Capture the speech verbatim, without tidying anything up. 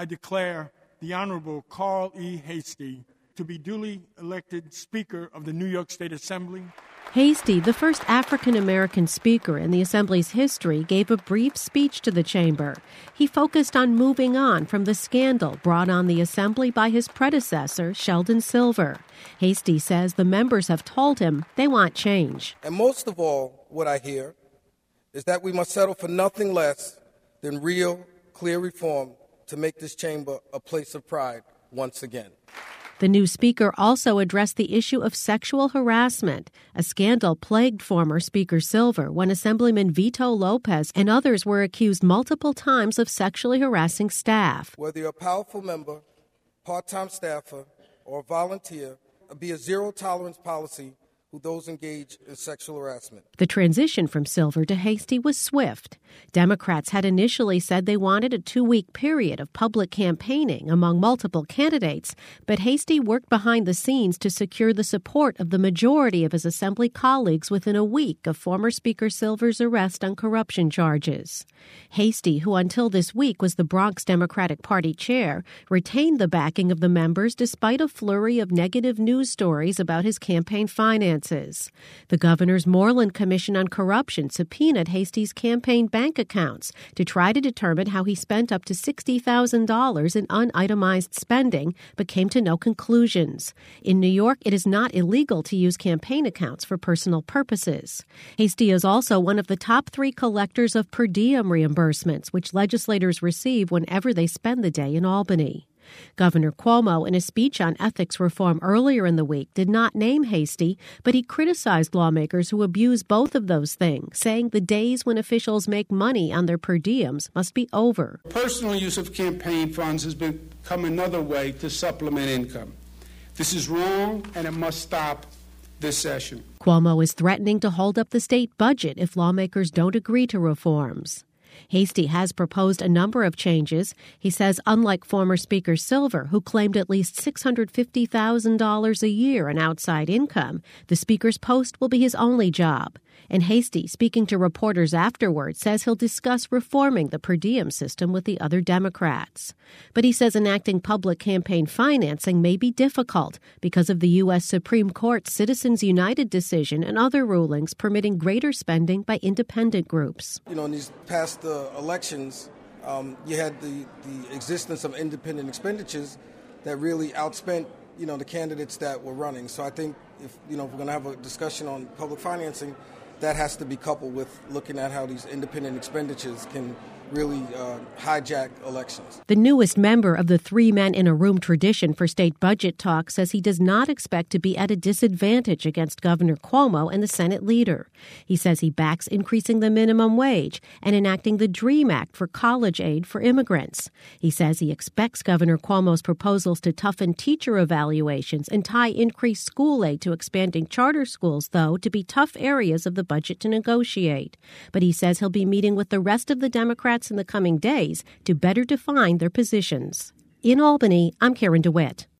I declare the Honorable Carl E. Heastie to be duly elected Speaker of the New York State Assembly. Heastie, the first African-American speaker in the Assembly's history, gave a brief speech to the chamber. He focused on moving on from the scandal brought on the Assembly by his predecessor, Sheldon Silver. Heastie says the members have told him they want change. And most of all, what I hear is that we must settle for nothing less than real, clear reform to make this chamber a place of pride once again. The new speaker also addressed the issue of sexual harassment. A scandal plagued former Speaker Silver when Assemblyman Vito Lopez and others were accused multiple times of sexually harassing staff. Whether you're a powerful member, part-time staffer, or a volunteer, be a zero-tolerance policy with those engaged in sexual harassment. The transition from Silver to Heastie was swift. Democrats had initially said they wanted a two-week period of public campaigning among multiple candidates, but Heastie worked behind the scenes to secure the support of the majority of his Assembly colleagues within a week of former Speaker Silver's arrest on corruption charges. Heastie, who until this week was the Bronx Democratic Party chair, retained the backing of the members despite a flurry of negative news stories about his campaign finances. The governor's Moreland Commission on Corruption subpoenaed Hastie's campaign bank accounts to try to determine how he spent up to sixty thousand dollars in unitemized spending, but came to no conclusions. In New York, it is not illegal to use campaign accounts for personal purposes. Heastie is also one of the top three collectors of per diem reimbursements, which legislators receive whenever they spend the day in Albany. Governor Cuomo, in a speech on ethics reform earlier in the week, did not name Heastie, but he criticized lawmakers who abuse both of those things, saying the days when officials make money on their per diems must be over. Personal use of campaign funds has become another way to supplement income. This is wrong, and it must stop this session. Cuomo is threatening to hold up the state budget if lawmakers don't agree to reforms. Heastie has proposed a number of changes. He says unlike former Speaker Silver, who claimed at least six hundred fifty thousand dollars a year in outside income, the Speaker's post will be his only job. And Heastie, speaking to reporters afterward, says he'll discuss reforming the per diem system with the other Democrats. But he says enacting public campaign financing may be difficult because of the U S Supreme Court's Citizens United decision and other rulings permitting greater spending by independent groups. You know, in these past uh, elections, um, you had the, the existence of independent expenditures that really outspent, you know, the candidates that were running. So I think if, you know, if we're going to have a discussion on public financing, that has to be coupled with looking at how these independent expenditures can really uh, hijack elections. The newest member of the three men in a room tradition for state budget talk says he does not expect to be at a disadvantage against Governor Cuomo and the Senate leader. He says he backs increasing the minimum wage and enacting the DREAM Act for college aid for immigrants. He says he expects Governor Cuomo's proposals to toughen teacher evaluations and tie increased school aid to expanding charter schools, though, to be tough areas of the budget to negotiate. But he says he'll be meeting with the rest of the Democrats in the coming days to better define their positions. In Albany, I'm Karen DeWitt.